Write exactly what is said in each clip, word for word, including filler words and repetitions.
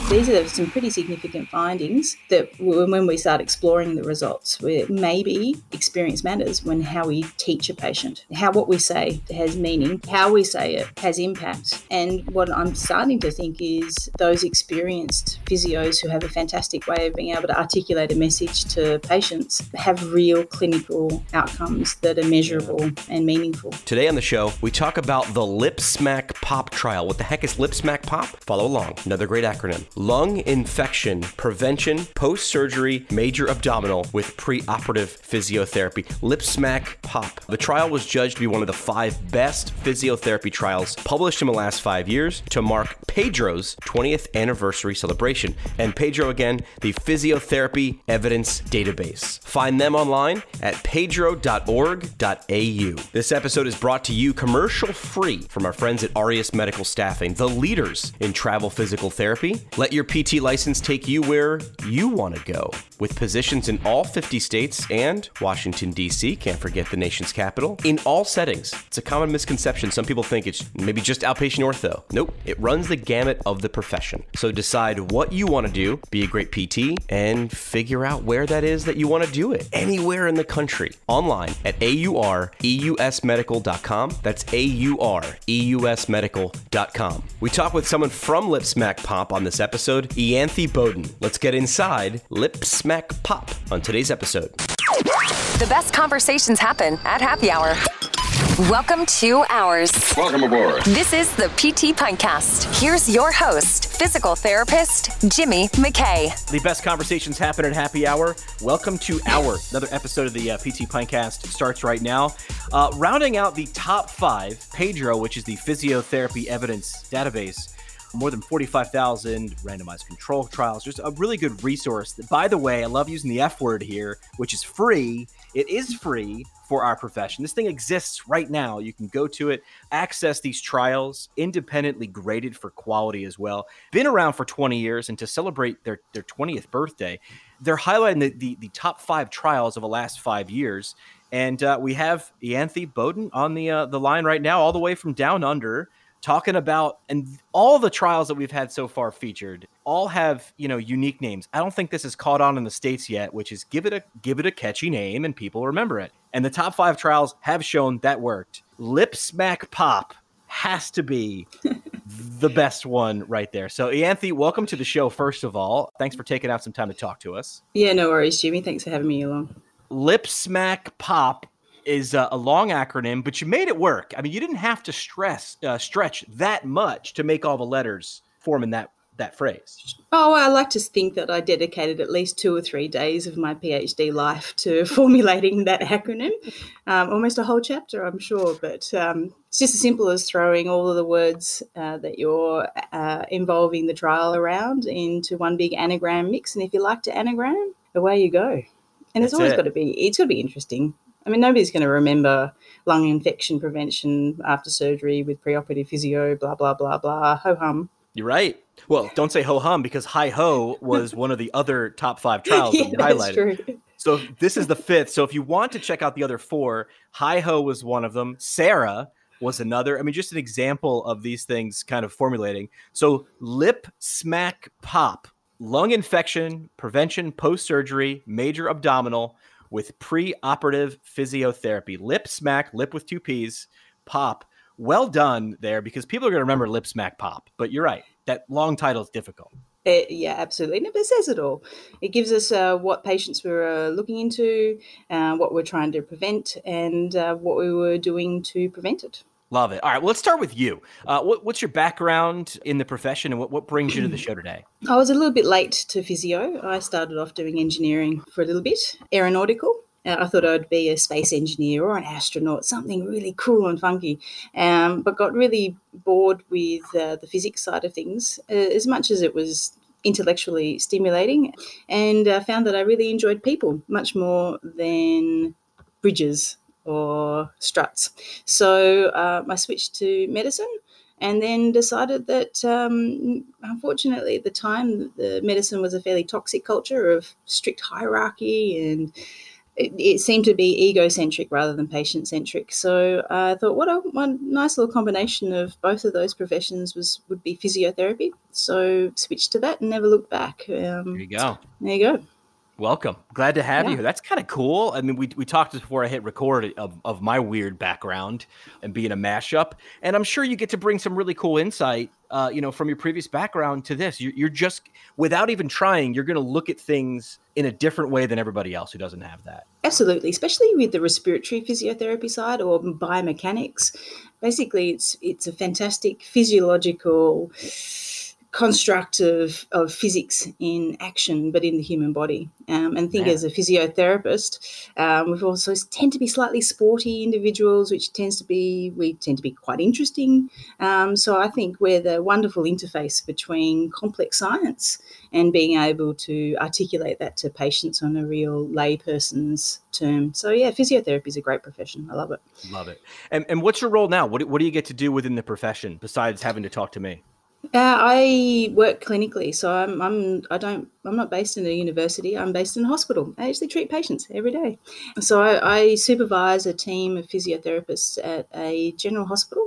These are some pretty significant findings that when we start exploring the results, maybe experience matters when how we teach a patient, how what we say has meaning, how we say it has impact. And what I'm starting to think is those experienced physios who have a fantastic way of being able to articulate a message to patients have real clinical outcomes that are measurable and meaningful. Today on the show, we talk about the LipSmack POP trial. What the heck is LipSmack POP? Follow along. Another great acronym. Lung infection prevention post-surgery major abdominal with preoperative physiotherapy. LipSmack POP. The trial was judged to be one of the five best physiotherapy trials published in the last five years to mark Pedro's twentieth anniversary celebration. And Pedro, again, the Physiotherapy Evidence Database. Find them online at pedro dot org dot a u. This episode is brought to you commercial-free from our friends at Aureus Medical Staffing, the leaders in travel physical therapy. Let your P T license take you where you want to go. With positions in all fifty states and Washington, D C, can't forget the nation's capital, in all settings. It's a common misconception. Some people think it's maybe just outpatient ortho. Nope, it runs the gamut of the profession. So decide what you want to do, be a great P T, and figure out where that is that you want to do it. Anywhere in the country. Online at A U R E U S medical dot com. That's A U R E U S medical dot com. We talk with someone from LipSmack POP on this episode, Ianthe Bowden. Let's get inside LipSmack POP on today's episode. The best conversations happen at happy hour. Welcome to Ours. Welcome aboard. This is the P T Pintcast. Here's your host, physical therapist, Jimmy McKay. The best conversations happen at happy hour. Welcome to Hour. Another episode of the uh, P T Pintcast starts right now. Uh, rounding out the top five, Pedro, which is the Physiotherapy Evidence Database. More than forty-five thousand randomized control trials. Just a really good resource. That, by the way, I love using the F word here, which is free. It is free for our profession. This thing exists right now. You can go to it, access these trials, independently graded for quality as well. Been around for twenty years, and to celebrate their, their twentieth birthday, they're highlighting the, the, the top five trials of the last five years. And uh, we have Ianthe Bowden on the uh, the line right now, all the way from down under, talking about, and all the trials that we've had so far featured all have, you know, unique names. I don't think this is caught on in the States yet, which is give it a give it a catchy name and people remember it. And the top five trials have shown that worked. LipSmack POP has to be the best one right there. So Ianthe, welcome to the show, first of all. Thanks for taking out some time to talk to us. Yeah, no worries, Jimmy. Thanks for having me along. LipSmack POP is a, a long acronym, but you made it work. I mean, you didn't have to stress uh, stretch that much to make all the letters form in that that phrase. Oh, well, I like to think that I dedicated at least two or three days of my PhD life to formulating that acronym. Um, almost a whole chapter, I'm sure, but um, it's just as simple as throwing all of the words uh, that you're uh, involving the trial around into one big anagram mix. And if you like to anagram, away you go. And That's it's always it. got to be, it's got to be interesting. I mean, nobody's going to remember lung infection prevention after surgery with preoperative physio, blah, blah, blah, blah, ho-hum. You're right. Well, don't say ho-hum, because Hi-Ho was one of the other top five trials Yeah, that you that's highlighted. true. So this is the fifth. So if you want to check out the other four, Hi-Ho was one of them. Sarah was another. I mean, just an example of these things kind of formulating. So LipSmack POP, lung infection prevention post-surgery major abdominal with preoperative physiotherapy. LipSmack, lip with two P's, POP. Well done there, because people are going to remember LipSmack POP. But you're right. That long title is difficult. Uh, yeah, absolutely. No, but it says it all. It gives us uh, what patients we were uh, looking into, uh, what we're trying to prevent, and uh, what we were doing to prevent it. Love it. All right, well, let's start with you. Uh, what, what's your background in the profession, and what, what brings you to the show today? I was a little bit late to physio. I started off doing engineering for a little bit, aeronautical. Uh, I thought I'd be a space engineer or an astronaut, something really cool and funky, um, but got really bored with uh, the physics side of things, uh, as much as it was intellectually stimulating, and uh, found that I really enjoyed people much more than bridges or struts. So uh, I switched to medicine, and then decided that, um, unfortunately, at the time, the medicine was a fairly toxic culture of strict hierarchy and it, it seemed to be egocentric rather than patient-centric. So I thought, what a one nice little combination of both of those professions was would be physiotherapy. So switched to that and never looked back. Um, there you go. There you go. Welcome. Glad to have yeah. you here. That's kind of cool. I mean, we we talked before I hit record of, of my weird background and being a mashup. And I'm sure you get to bring some really cool insight, uh, you know, from your previous background to this. You're, you're just, without even trying, you're going to look at things in a different way than everybody else who doesn't have that. Absolutely, especially with the respiratory physiotherapy side or biomechanics. Basically, it's it's a fantastic physiological construct of, of physics in action, but in the human body. Um, and I think Man. as a physiotherapist, um, we've also tend to be slightly sporty individuals, which tends to be, we tend to be quite interesting. Um, so I think we're the wonderful interface between complex science and being able to articulate that to patients on a real layperson's term. So yeah, physiotherapy is a great profession. I love it. Love it. And, and what's your role now? What, what do you get to do within the profession besides having to talk to me? Uh, I work clinically, so I'm I'm I don't I'm not based in a university. I'm based in a hospital. I actually treat patients every day. So I, I supervise a team of physiotherapists at a general hospital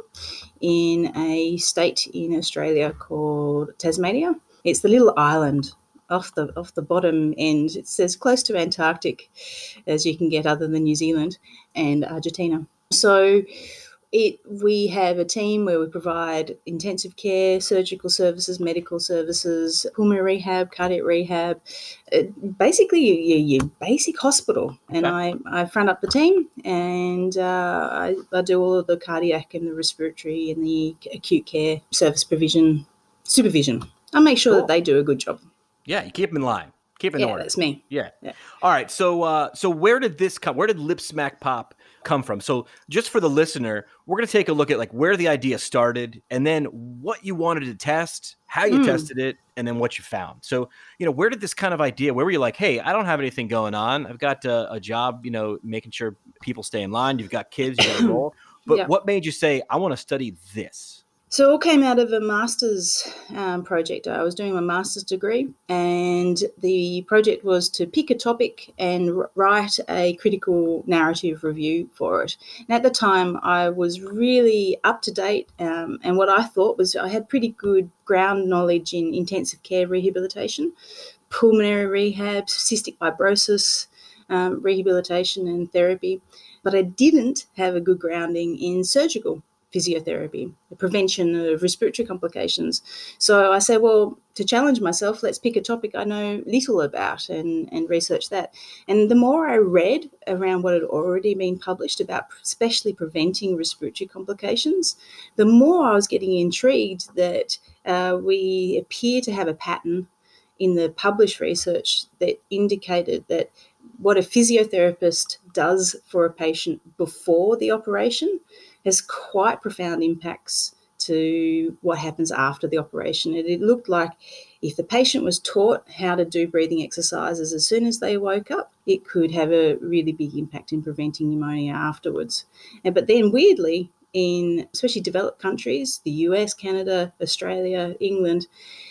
in a state in Australia called Tasmania. It's the little island off the off the bottom end. It's as close to Antarctic as you can get, other than New Zealand and Argentina. So. It, we have a team where we provide intensive care, surgical services, medical services, pulmonary rehab, cardiac rehab, uh, basically your, your basic hospital. And okay. I, I front up the team and uh, I, I do all of the cardiac and the respiratory and the acute care service provision, supervision. I make sure cool. that they do a good job. Yeah, you keep them in line. Keep it in yeah, order. That's me. Yeah. yeah. All right. So, uh, so where did this come? Where did Lip Smack Pop come from? So, just for the listener, we're going to take a look at like where the idea started, and then what you wanted to test, how you mm. tested it, and then what you found. So, you know, where did this kind of idea? Where were you like, hey, I don't have anything going on. I've got a, a job. You know, making sure people stay in line. You've got kids. You got a role. But yeah. what made you say, I want to study this? So it all came out of a master's um, project. I was doing my master's degree, and the project was to pick a topic and r- write a critical narrative review for it. And at the time, I was really up to date, um, and what I thought was I had pretty good ground knowledge in intensive care rehabilitation, pulmonary rehab, cystic fibrosis um, rehabilitation and therapy, but I didn't have a good grounding in surgical physiotherapy, the prevention of respiratory complications. So I said, well, to challenge myself, let's pick a topic I know little about and, and research that. And the more I read around what had already been published about especially preventing respiratory complications, the more I was getting intrigued that uh, we appear to have a pattern in the published research that indicated that what a physiotherapist does for a patient before the operation has quite profound impacts to what happens after the operation. It, it looked like if the patient was taught how to do breathing exercises as soon as they woke up, it could have a really big impact in preventing pneumonia afterwards. And, but then weirdly, in especially developed countries, the U S, Canada, Australia, England,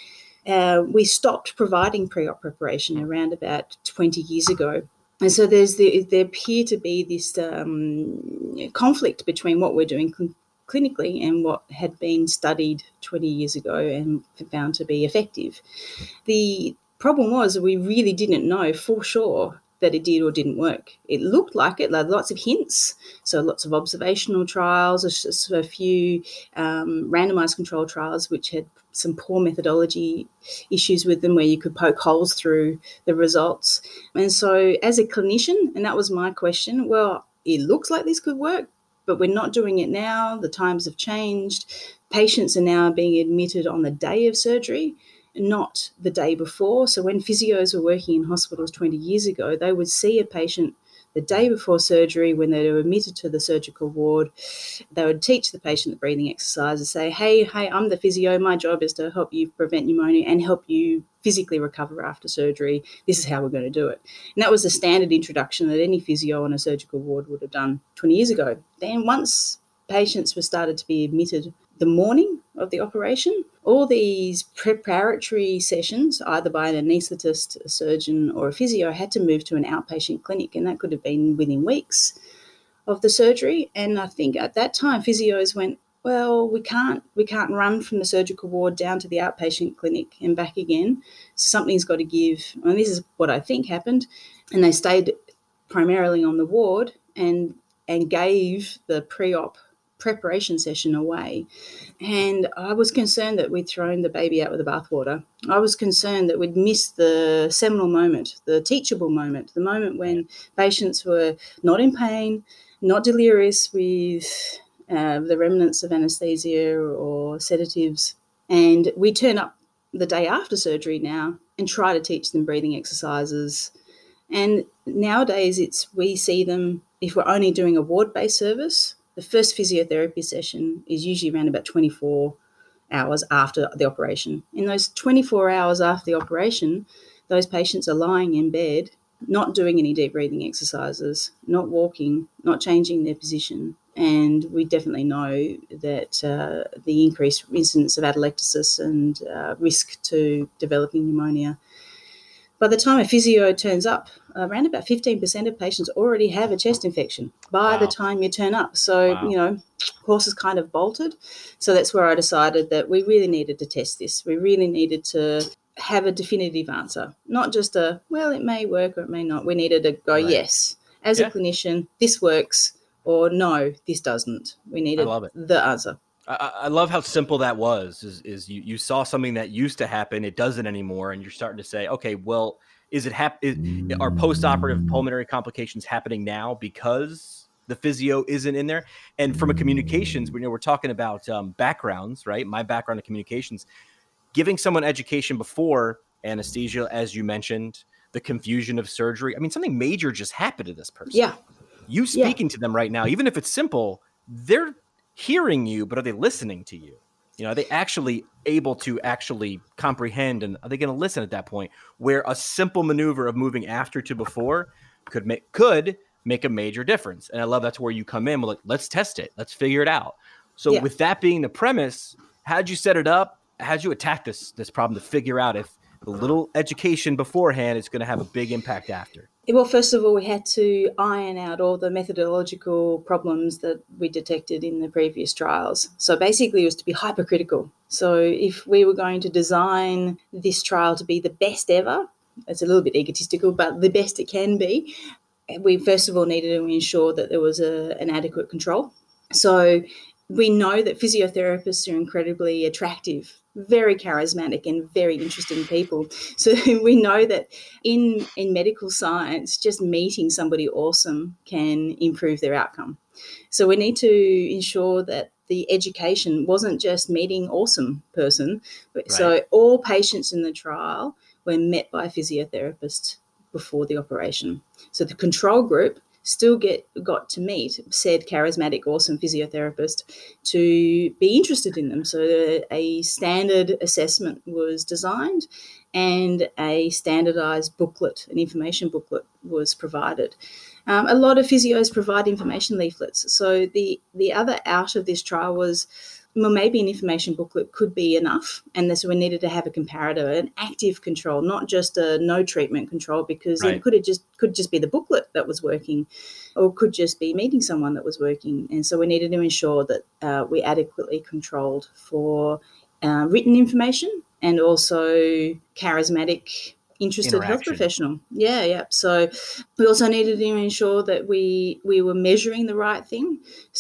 uh, we stopped providing pre-op preparation around about twenty years ago. And so there's the, there appear to be this um, conflict between what we're doing cl- clinically and what had been studied twenty years ago and found to be effective. The problem was we really didn't know for sure that it did or didn't work. It looked like it, like lots of hints, so lots of observational trials, a, a few um, randomized control trials which had some poor methodology issues with them where you could poke holes through the results. And so as a clinician, and that was my question, well, it looks like this could work, but we're not doing it now. The times have changed. Patients are now being admitted on the day of surgery, not the day before. So when physios were working in hospitals twenty years ago, they would see a patient the day before surgery when they were admitted to the surgical ward. They would teach the patient the breathing exercises, say, hey, hey, I'm the physio. My job is to help you prevent pneumonia and help you physically recover after surgery. This is how we're going to do it. And that was the standard introduction that any physio on a surgical ward would have done twenty years ago. Then once patients were started to be admitted the morning of the operation. All these preparatory sessions, either by an anaesthetist, a surgeon, or a physio, had to move to an outpatient clinic, and that could have been within weeks of the surgery. And I think at that time, physios went, well, we can't we can't run from the surgical ward down to the outpatient clinic and back again. So something's got to give. And this is what I think happened. And they stayed primarily on the ward and and gave the pre-op preparation session away. And I was concerned that we'd thrown the baby out with the bathwater. I was concerned that we'd missed the seminal moment, the teachable moment, the moment when patients were not in pain, not delirious with uh, the remnants of anesthesia or sedatives. And we turn up the day after surgery now and try to teach them breathing exercises. And nowadays it's we see them, if we're only doing a ward-based service, the first physiotherapy session is usually around about twenty-four hours after the operation. In those twenty-four hours after the operation, those patients are lying in bed, not doing any deep breathing exercises, not walking, not changing their position. And we definitely know that uh, the increased incidence of atelectasis and uh, risk to developing pneumonia. By the time a physio turns up, around about fifteen percent of patients already have a chest infection by wow. the time you turn up. So, wow. you know, horses kind of bolted. So that's where I decided that we really needed to test this. We really needed to have a definitive answer, not just a, well, it may work or it may not. We needed to go, right. yes, as yeah. a clinician, this works, or no, this doesn't. We needed the answer. I, I love how simple that was, is, is you, you saw something that used to happen, it doesn't anymore, and you're starting to say, okay, well, is it hap- is, are post-operative pulmonary complications happening now because the physio isn't in there? And from a communications, we know we're talking about um, backgrounds, right? My background in communications, giving someone education before anesthesia, as you mentioned, the confusion of surgery. I mean, something major just happened to this person. Yeah. You speaking yeah. to them right now, even if it's simple, they're hearing you, but are they listening to you? You know, are they actually able to actually comprehend, and are they going to listen at that point, where a simple maneuver of moving after to before could make could make a major difference? And I love that's where you come in. We're like, let's test it. Let's figure it out. So yeah. with that being the premise, how'd you set it up? How'd you attack this this problem to figure out if the little education beforehand is going to have a big impact after? Well, first of all, we had to iron out all the methodological problems that we detected in the previous trials. So basically it was to be hypercritical. So if we were going to design this trial to be the best ever, it's a little bit egotistical, but the best it can be, we first of all needed to ensure that there was a, an adequate control. So we know that physiotherapists are incredibly attractive, very charismatic and very interesting people. So we know that in, in medical science, just meeting somebody awesome can improve their outcome. So we need to ensure that the education wasn't just meeting awesome person. Right. So all patients in the trial were met by a physiotherapist before the operation. So the control group still get got to meet said charismatic, awesome physiotherapist to be interested in them. So a standard assessment was designed and a standardized booklet, an information booklet was provided. Um, a lot of physios provide information leaflets. So the, the other out of this trial was, well, maybe an information booklet could be enough, and so we needed to have a comparator, an active control, not just a no treatment control, because right. it could have just could just be the booklet that was working, or could just be meeting someone that was working. And so we needed to ensure that uh, we adequately controlled for uh, written information and also charismatic, interested health professional. Yeah, yeah. So we also needed to ensure that we we were measuring the right thing.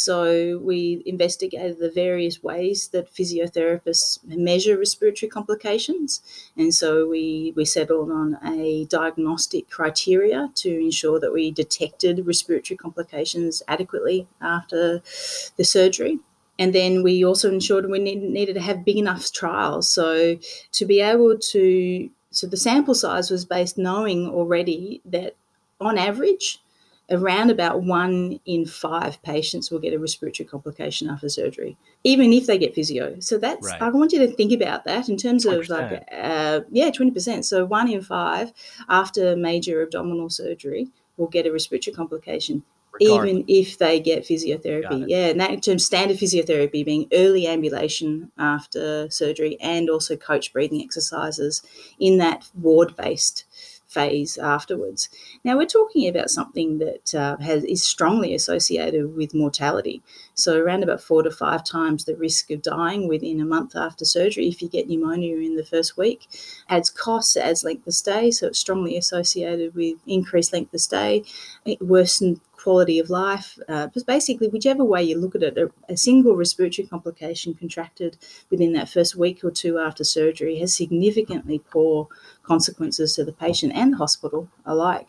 So we investigated the various ways that physiotherapists measure respiratory complications. And so we, we settled on a diagnostic criteria to ensure that we detected respiratory complications adequately after the surgery. And then we also ensured we need, needed to have big enough trials. So to be able to So the sample size was based knowing already that on average, around about one in five patients will get a respiratory complication after surgery, even if they get physio. So that's, right. I want you to think about that in terms of like, uh, yeah, twenty percent. So one in five after major abdominal surgery will get a respiratory complication. even if they get physiotherapy. Yeah, and that in terms standard physiotherapy being early ambulation after surgery and also coach breathing exercises in that ward-based phase afterwards. Now, we're talking about something that uh, has is strongly associated with mortality. So around about four to five times the risk of dying within a month after surgery if you get pneumonia in the first week. Adds costs, adds length of stay, so it's strongly associated with increased length of stay, worsened quality of life. Uh, but basically, whichever way you look at it, a, a single respiratory complication contracted within that first week or two after surgery has significantly poor consequences to the patient and the hospital alike.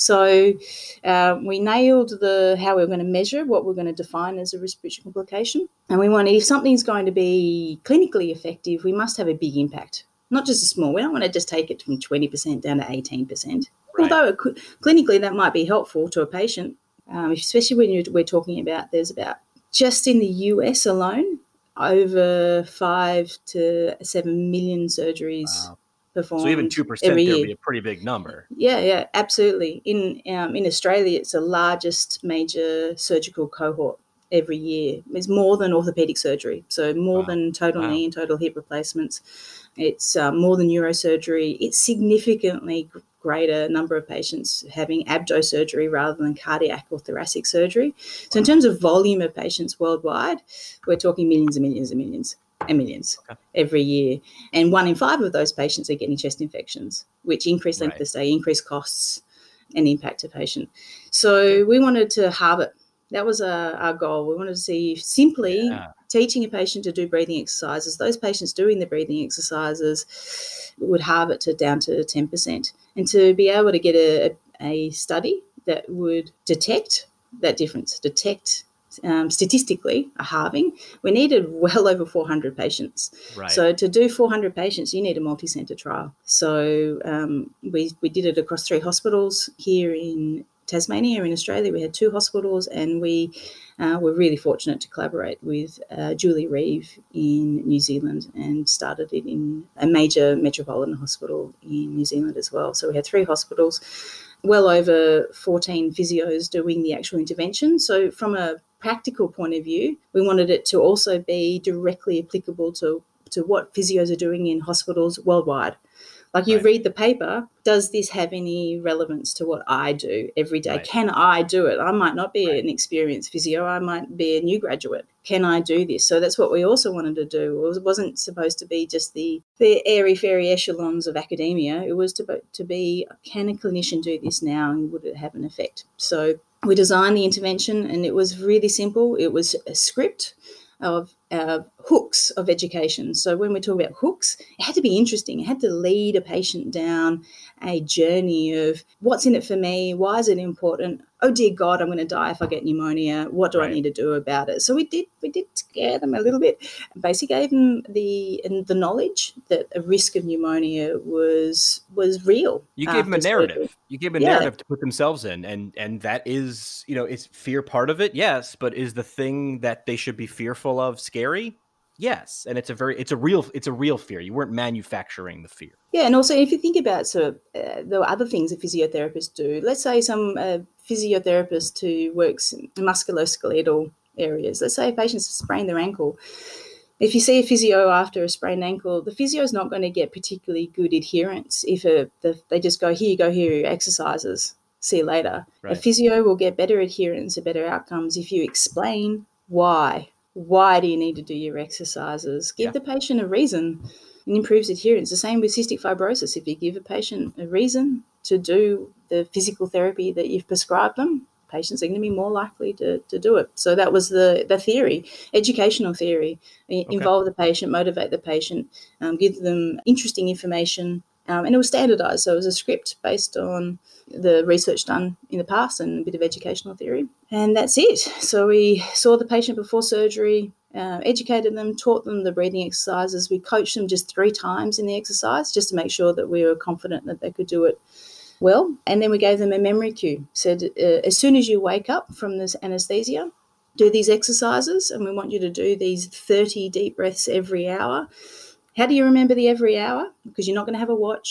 So uh, we nailed the how we're going to measure what we're going to define as a respiratory complication. And we wanted, if something's going to be clinically effective, we must have a big impact, not just a small. We don't want to just take it from twenty percent down to eighteen percent. Right. Although it could, clinically that might be helpful to a patient, um, especially when you're, we're talking about there's about, just in the U S alone, over five to seven million surgeries wow. performed. So even two percent there would be a pretty big number. Yeah, yeah, absolutely. In um, in Australia, it's the largest major surgical cohort every year. It's more than orthopedic surgery, so more wow. than total wow. knee and total hip replacements. It's uh, more than neurosurgery. It's significantly greater number of patients having abdo surgery rather than cardiac or thoracic surgery. So in terms of volume of patients worldwide, we're talking millions and millions and millions and millions okay. every year. And one in five of those patients are getting chest infections, which increase length right. of stay, increase costs and impact to patient. So we wanted to halve it. That was our, our goal. We wanted to see simply yeah. teaching a patient to do breathing exercises. Those patients doing the breathing exercises would halve it to down to ten percent. And to be able to get a, a study that would detect that difference, detect um, statistically a halving, we needed well over four hundred patients. Right. So to do four hundred patients, you need a multi-centre trial. So um, we, we did it across three hospitals here in Tasmania. In Australia, we had two hospitals, and we uh, were really fortunate to collaborate with uh, Julie Reeve in New Zealand and started it in a major metropolitan hospital in New Zealand as well. So we had three hospitals, well over fourteen physios doing the actual intervention. So from a practical point of view, we wanted it to also be directly applicable to, to what physios are doing in hospitals worldwide. Like you right. read the paper, does this have any relevance to what I do every day? Right. Can I do it? I might not be right. an experienced physio. I might be a new graduate. Can I do this? So that's what we also wanted to do. It wasn't supposed to be just the, the airy-fairy echelons of academia. It was to, to be, can a clinician do this now and would it have an effect? So we designed the intervention and it was really simple. It was a script of uh, hooks of education. So when we talk about hooks, it had to be interesting. It had to lead a patient down a journey of what's in it for me, why is it important, oh dear God, I'm going to die if I get pneumonia, what do right. I need to do about it? So we did we did scare them a little bit. Basically gave them the the knowledge that a risk of pneumonia was was real. You gave them a narrative. Surgery. You gave them a yeah. narrative to put themselves in, and and that is, you know, is fear part of it? Yes, but is the thing that they should be fearful of scary? Yes, and it's a very it's a real it's a real fear. You weren't manufacturing the fear. Yeah, and also if you think about sort of uh, the other things that physiotherapists do, let's say some uh, physiotherapist who works in musculoskeletal areas. Let's say a patient's sprained their ankle. If you see a physio after a sprained ankle, the physio is not going to get particularly good adherence if a, the, they just go, here you go, here are your exercises, see you later. Right. A physio will get better adherence and better outcomes if you explain why. Why do you need to do your exercises? Give yeah. the patient a reason and improves adherence. The same with cystic fibrosis. If you give a patient a reason to do the physical therapy that you've prescribed them, patients are going to be more likely to, to do it. So that was the, the theory, educational theory. Okay. Involve the patient, motivate the patient, um, give them interesting information. Um, and it was standardized. So it was a script based on the research done in the past and a bit of educational theory. And that's it. So we saw the patient before surgery, uh, educated them, taught them the breathing exercises. We coached them just three times in the exercise just to make sure that we were confident that they could do it well. And then we gave them a memory cue. Said, uh, as soon as you wake up from this anesthesia, do these exercises, and we want you to do these thirty deep breaths every hour. How do you remember the every hour? Because you're not going to have a watch.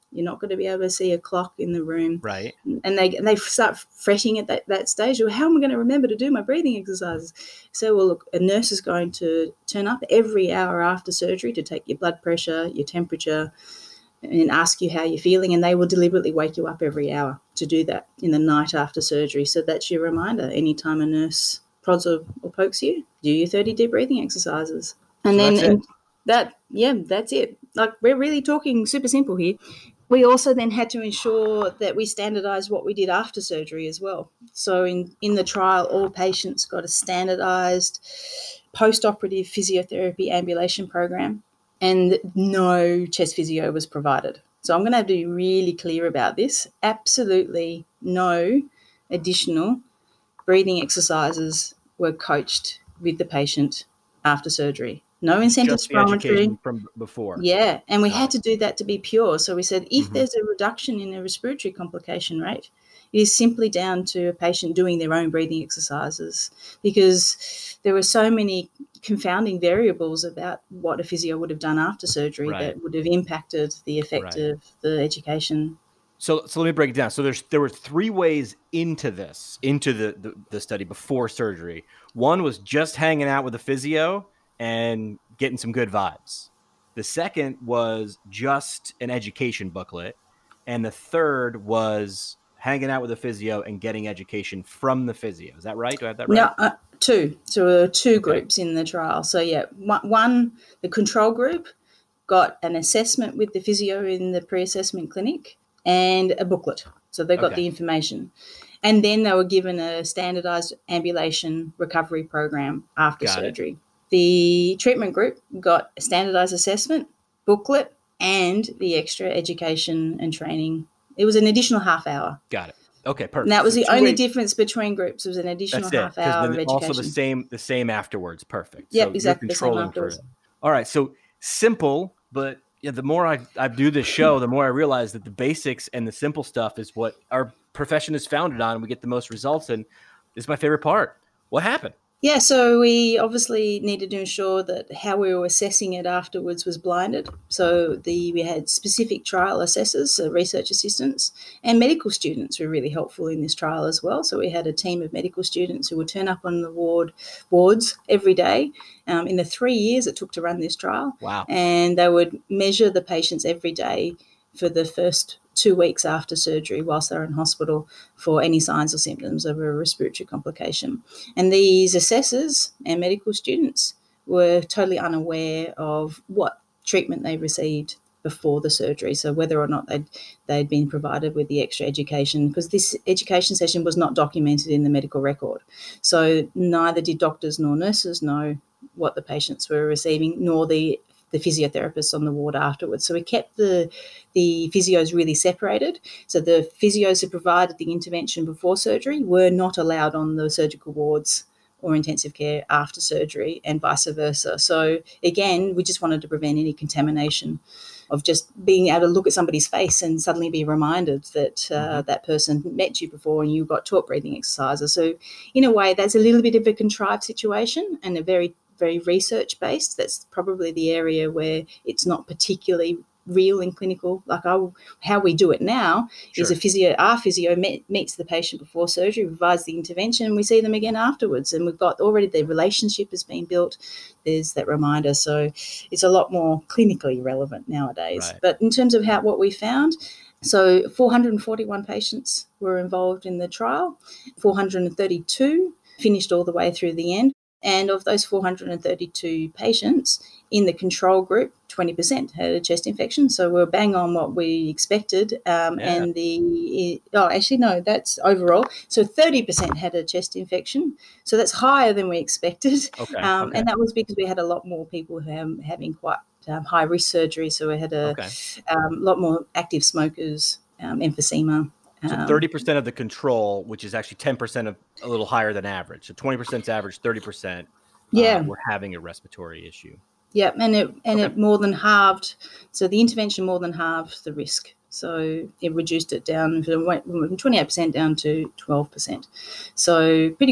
You're not going to be able to see a clock in the room. Right. And they they start fretting at that, that stage. How am I going to remember to do my breathing exercises? So, well, look, a nurse is going to turn up every hour after surgery to take your blood pressure, your temperature, and ask you how you're feeling, and they will deliberately wake you up every hour to do that in the night after surgery. So that's your reminder. Anytime a nurse prods or, or pokes you, do your thirty deep breathing exercises. And so then that's it. that, yeah, that's it. Like, we're really talking super simple here. We also then had to ensure that we standardised what we did after surgery as well. So in, in the trial, all patients got a standardised post-operative physiotherapy ambulation program, and no chest physio was provided. So I'm going to have to be really clear about this. Absolutely no additional breathing exercises were coached with the patient after surgery. No incentive Just the spirometry education from before. Yeah, and we Got had it. to do that to be pure. So we said if Mhm. there's a reduction in the respiratory complication rate, it is simply down to a patient doing their own breathing exercises, because there were so many confounding variables about what a physio would have done after surgery Right. that would have impacted the effect Right. of the education. So, so let me break it down. So there's there were three ways into this, into the, the, the study before surgery. One was just hanging out with a physio and getting some good vibes. The second was just an education booklet. And the third was hanging out with a physio and getting education from the physio. Is that right? Do I have that right? No, uh, two. So there were two Okay. groups in the trial. So yeah, one, one, the control group got an assessment with the physio in the pre-assessment clinic and a booklet. So they got Okay. the information. And then they were given a standardised ambulation recovery program after Got it. surgery. The treatment group got a standardised assessment, booklet, and the extra education and training. It was an additional half hour. Got it. Okay, perfect. And that was So the two only ways- difference between groups. It was an additional That's it. half 'Cause hour then of education. also the same the same afterwards. Perfect. Yep, So exactly you're the same controlling for afterwards. it. All right. So simple, but yeah, the more I, I do this show, the more I realize that the basics and the simple stuff is what our profession is founded on, and we get the most results. And this is my favorite part. What happened? Yeah, so we obviously needed to ensure that how we were assessing it afterwards was blinded. So the we had specific trial assessors, so research assistants, and medical students were really helpful in this trial as well. So we had a team of medical students who would turn up on the ward wards every day um, in the three years it took to run this trial. Wow. And they would measure the patients every day for the first two weeks after surgery whilst they're in hospital for any signs or symptoms of a respiratory complication. And these assessors and medical students were totally unaware of what treatment they received before the surgery, so whether or not they'd, they'd been provided with the extra education, because this education session was not documented in the medical record. So neither did doctors nor nurses know what the patients were receiving, nor the the physiotherapists on the ward afterwards. So we kept the the physios really separated. So the physios who provided the intervention before surgery were not allowed on the surgical wards or intensive care after surgery, and vice versa. So again, we just wanted to prevent any contamination of just being able to look at somebody's face and suddenly be reminded that uh, mm-hmm. that person met you before and you got taught breathing exercises. So in a way, that's a little bit of a contrived situation and a very very research-based. That's probably the area where it's not particularly real in clinical. Like I, how we do it now sure. is a physio, our physio met, meets the patient before surgery, provides the intervention, and we see them again afterwards. And we've got already the relationship has been built. There's that reminder. So it's a lot more clinically relevant nowadays. Right. But in terms of how what we found, so four hundred forty-one patients were involved in the trial, four hundred thirty-two finished all the way through the end. And of those four hundred thirty-two patients in the control group, twenty percent had a chest infection. So we're bang on what we expected. Um, yeah. And the, oh, actually, no, that's overall. So thirty percent had a chest infection. So that's higher than we expected. Okay. Um, okay. And that was because we had a lot more people who are having quite um, high risk surgery. So we had a okay. um, lot more active smokers, um, emphysema. So thirty percent of the control, which is actually ten percent of a little higher than average. So twenty percent is average, thirty percent yeah. uh, were having a respiratory issue. Yeah, and it and okay. it more than halved. So the intervention more than halved the risk. So it reduced it down from twenty-eight percent down to twelve percent. So pretty good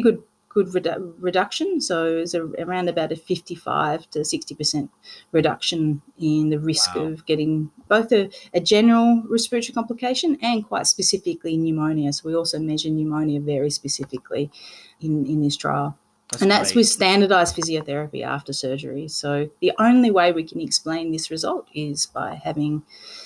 good redu- reduction. So it's a, around about a fifty-five to sixty percent reduction in the risk Wow. of getting both a, a general respiratory complication and quite specifically pneumonia. So we also measure pneumonia very specifically in, in this trial. That's and that's great. with standardized physiotherapy after surgery. So the only way we can explain this result is by having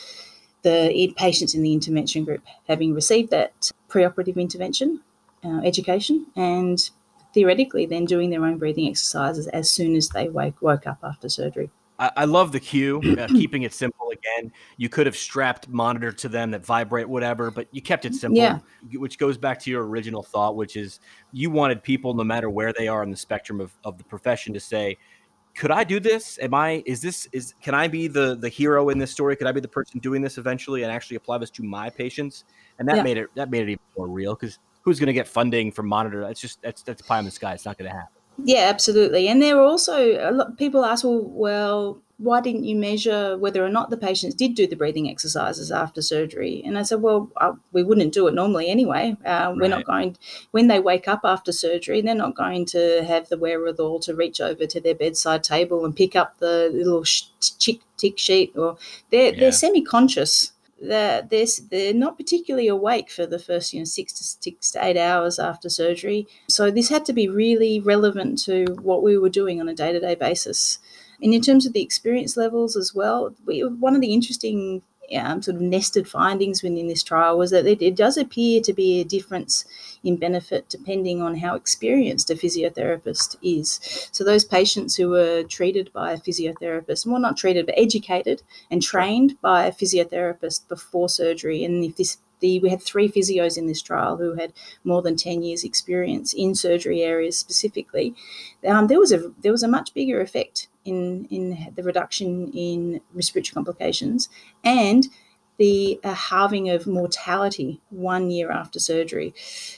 the patients in the intervention group having received that preoperative intervention uh, education and theoretically then doing their own breathing exercises as soon as they wake, woke up after surgery. I, I love the cue, uh, keeping it simple again. You could have strapped monitor to them that vibrate, whatever, but you kept it simple, Yeah. which goes back to your original thought, which is you wanted people, no matter where they are in the spectrum of, of the profession, to say, could I do this? Am I, is this, is, can I be the, the hero in this story? Could I be the person doing this eventually and actually apply this to my patients? And that Yeah. made it, that made it even more real, because who's going to get funding from monitor? That's just, that's, that's pie in the sky. It's not going to happen. Yeah, absolutely. And there were also a lot people ask, well, well, why didn't you measure whether or not the patients did do the breathing exercises after surgery? And I said, well, uh, we wouldn't do it normally anyway. Uh, we're Right. not going, when they wake up after surgery, they're not going to have the wherewithal to reach over to their bedside table and pick up the little sh- tick, tick sheet, or they're, Yeah. they're semi-conscious. They're, they're, they're not particularly awake for the first, you know, six to six to eight hours after surgery. So this had to be really relevant to what we were doing on a day-to-day basis. And in terms of the experience levels as well, we, one of the interesting um, sort of nested findings within this trial was that it, it does appear to be a difference in benefit depending on how experienced a physiotherapist is. So those patients who were treated by a physiotherapist, well, not treated, but educated and trained by a physiotherapist before surgery, and if this The, we had three physios in this trial who had more than ten years experience in surgery areas specifically. Um, there was a there was a much bigger effect in, in the reduction in respiratory complications and the uh, halving of mortality one year after surgery.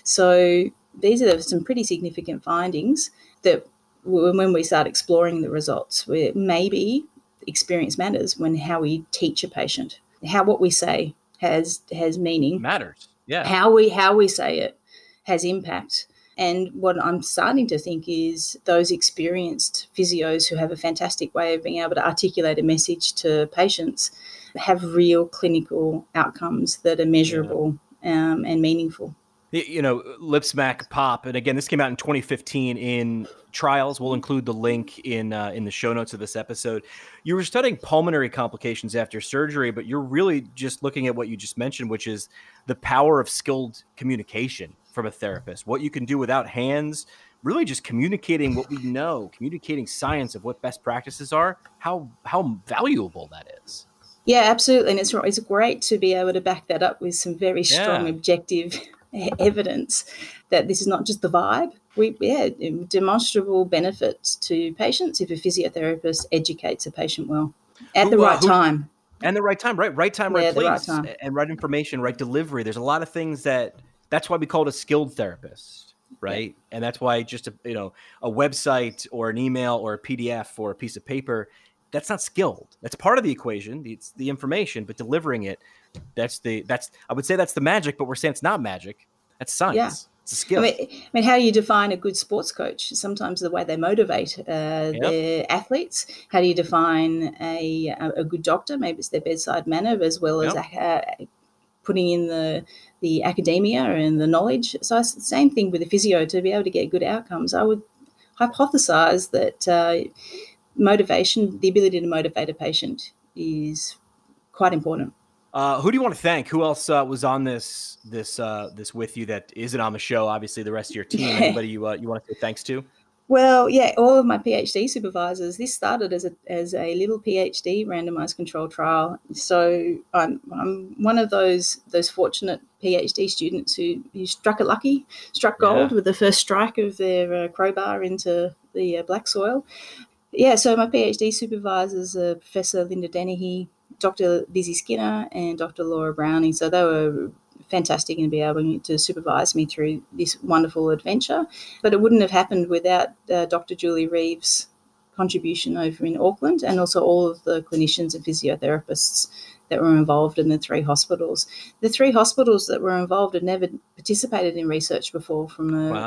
So these are some pretty significant findings that when we start exploring the results, where maybe experience matters when how we teach a patient, how what we say has has meaning. Matters. Yeah. How we how we say it has impact. And what I'm starting to think is those experienced physios who have a fantastic way of being able to articulate a message to patients have real clinical outcomes that are measurable yeah. um, and meaningful. You know, LipSmack POP, and again, this came out in twenty fifteen in Trials. We'll include the link in uh, in the show notes of this episode. You were studying pulmonary complications after surgery, but you're really just looking at what you just mentioned, which is the power of skilled communication from a therapist. What you can do without hands, really just communicating what we know, communicating science of what best practices are, how how valuable that is. Yeah, absolutely. And it's, it's great to be able to back that up with some very strong Yeah. objective evidence that this is not just the vibe. We yeah, demonstrable benefits to patients if a physiotherapist educates a patient well at Who, the uh, right who- time. And the right time, right? Right time, right Yeah, the right place, time. and right information, right delivery. There's a lot of things that, that's why we call it a skilled therapist, right? And that's why just a, you know, a website or an email or a P D F or a piece of paper, that's not skilled. That's part of the equation. It's the information, but delivering it, that's the, that's, I would say that's the magic, but we're saying it's not magic. That's science. Yeah. It's a skill. I mean, I mean, how do you define a good sports coach? Sometimes the way they motivate uh, Yep. their athletes. How do you define a a good doctor? Maybe it's their bedside manner, as well as Yep. uh, putting in the the academia and the knowledge. So it's the same thing with a physio. To be able to get good outcomes, I would hypothesize that uh, motivation, the ability to motivate a patient, is quite important. Uh, who do you want to thank? Who else uh, was on this this uh, this with you that isn't on the show? Obviously, the rest of your team. Yeah. Anybody you uh, you want to say thanks to? Well, yeah, all of my PhD supervisors. This started as a as a little PhD randomized controlled trial. So I'm I'm one of those those fortunate PhD students who, who struck it lucky, struck gold Yeah. with the first strike of their uh, crowbar into the uh, black soil. Yeah, so my PhD supervisors are Professor Linda Dennehy, Doctor Lizzie Skinner, and Doctor Laura Browning. So they were fantastic in being able to supervise me through this wonderful adventure. But it wouldn't have happened without uh, Doctor Julie Reeves' contribution over in Auckland, and also all of the clinicians and physiotherapists that were involved in the three hospitals. The three hospitals that were involved had never participated in research before from a, Wow. a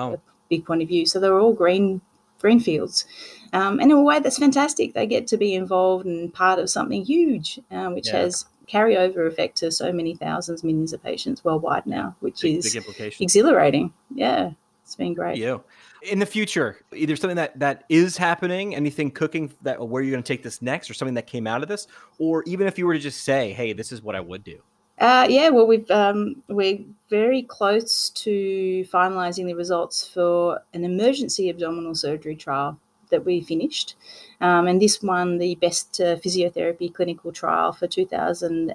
big point of view. So they were all green green fields. Um, and in a way, that's fantastic. They get to be involved and part of something huge, uh, which yeah. has carryover effect to so many thousands, millions of patients worldwide now, which big, is big implications. Exhilarating. Yeah, it's been great. You. In the future, either something that, that is happening, anything cooking that where you're going to take this next, or something that came out of this, or even if you were to just say, hey, this is what I would do. Uh, yeah, well, we've, um, we're very close to finalising the results for an emergency abdominal surgery trial that we finished. Um, and this won the best uh, physiotherapy clinical trial for two thousand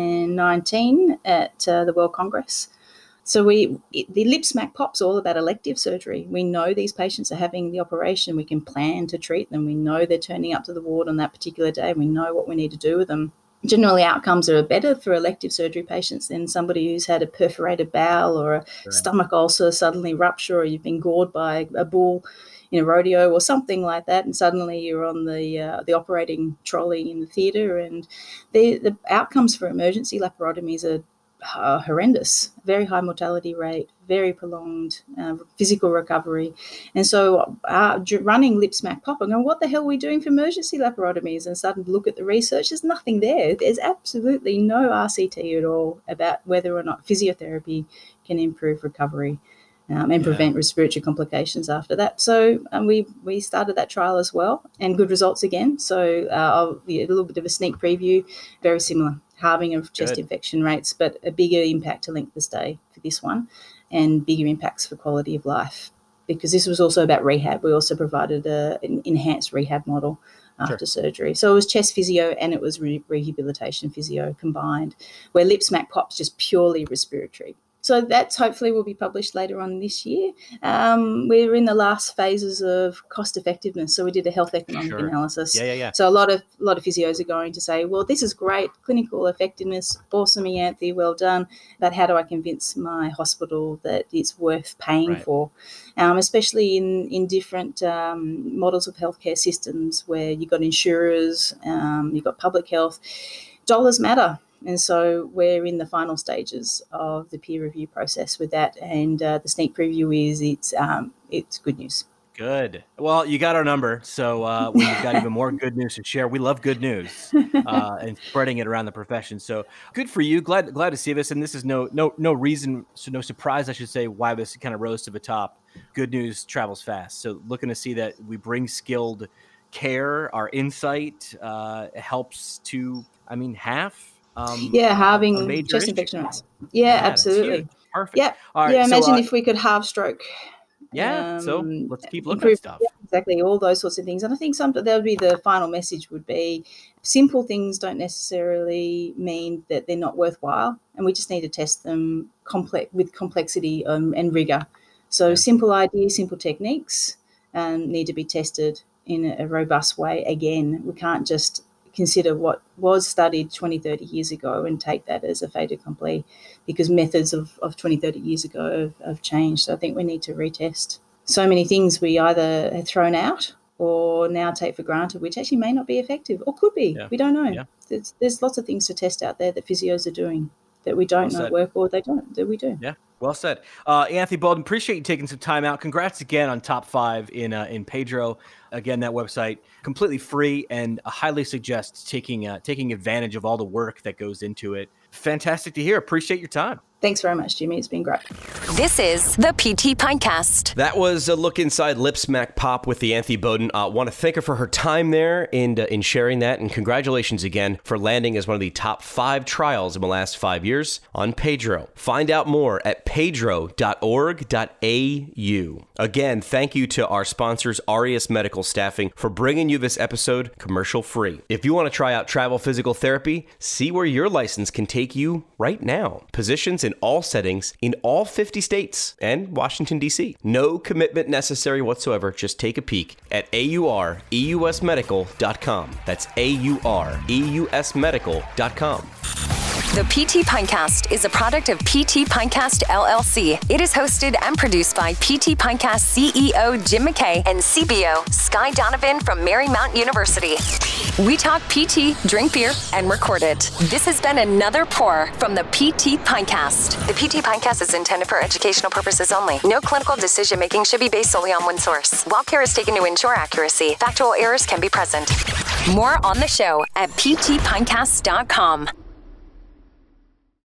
nineteen at uh, the World Congress. So we it, the lip smack pop's all about elective surgery. We know these patients are having the operation. We can plan to treat them. We know they're turning up to the ward on that particular day. We know what we need to do with them. Generally, outcomes are better for elective surgery patients than somebody who's had a perforated bowel or a right. stomach ulcer suddenly rupture, or you've been gored by a bull in a rodeo or something like that, and suddenly you're on the uh, the operating trolley in the theatre. And the, the outcomes for emergency laparotomies are uh, horrendous, very high mortality rate, very prolonged uh, physical recovery. And so uh, running lip smack pop, I'm going, what the hell are we doing for emergency laparotomies? And starting to look at the research, there's nothing there. There's absolutely no R C T at all about whether or not physiotherapy can improve recovery. Um, and prevent yeah. respiratory complications after that. So um, we we started that trial as well, and good results again. So uh, I'll, yeah, a little bit of a sneak preview, very similar, halving of chest good. infection rates, but a bigger impact to length of stay for this one, and bigger impacts for quality of life, because this was also about rehab. We also provided a, an enhanced rehab model after sure. surgery. So it was chest physio and it was re- rehabilitation physio combined, where lip smack pop's just purely respiratory. So that's hopefully will be published later on this year. Um, we're in the last phases of cost effectiveness. So we did a health economic sure. analysis. Yeah, yeah, yeah. So a lot of a lot of physios are going to say, well, this is great, clinical effectiveness, awesome, Ianthe, well done. But how do I convince my hospital that it's worth paying right. for? Um, especially in, in different um, models of healthcare systems where you've got insurers, um, you've got public health. Dollars matter. And so we're in the final stages of the peer review process with that. And uh, the sneak preview is it's um, it's good news. Good. Well, you got our number, so uh, we've got even more good news to share. We love good news uh, and spreading it around the profession. So good for you. Glad glad to see this. And this is no no no reason, so no surprise, I should say, why this kind of rose to the top. Good news travels fast. So looking to see that we bring skilled care, our insight uh, helps to, I mean, half. Um, yeah, halving chest infection rates. Yeah, yeah, absolutely. Perfect. Yeah, All right, yeah. Imagine so, uh, if we could halve stroke. Yeah. Um, so let's keep looking improve, at stuff. Yeah, exactly, all those sorts of things. And I think some that would be the final message would be simple things don't necessarily mean that they're not worthwhile, and we just need to test them complex with complexity um, and rigor. So yeah. simple ideas, simple techniques um, need to be tested in a robust way. Again, we can't just consider what was studied twenty, thirty years ago and take that as a fait accompli, because methods of, of twenty, thirty years ago have, have changed. So I think we need to retest. So many things we either have thrown out or now take for granted, which actually may not be effective or could be. Yeah. We don't know. Yeah. There's, there's lots of things to test out there that physios are doing that we don't well know said. work or they don't, that we do. Yeah, well said. Uh, Ianthe Bolden, appreciate you taking some time out. Congrats again on top five in uh, in Pedro. Again, that website completely free, and I highly suggest taking uh, taking advantage of all the work that goes into it. Fantastic to hear. Appreciate your time. Thanks very much, Jimmy. It's been great. This is the P T Pintcast. That was a look inside Lip Smack Pop with Ianthe Bolden. I uh, want to thank her for her time there and uh, in sharing that. And congratulations again for landing as one of the top five trials in the last five years on Pedro. Find out more at pedro dot org dot a u. Again, thank you to our sponsors, Aureus Medical Staffing, for bringing you this episode commercial free. If you want to try out travel physical therapy, see where your license can take you right now. Positions in all settings in all fifty states and Washington, D C. No commitment necessary whatsoever. Just take a peek at A U R E U S medical dot com. That's A U R E U S medical dot com. The P T Pinecast is a product of P T Pinecast L L C. It is hosted and produced by P T Pinecast C E O Jim McKay and C B O Sky Donovan from Marymount University. We talk P T, drink beer, and record it. This has been another pour from the P T Pinecast. The P T Pinecast is intended for educational purposes only. No clinical decision making should be based solely on one source. While care is taken to ensure accuracy, factual errors can be present. More on the show at p t pinecast dot com.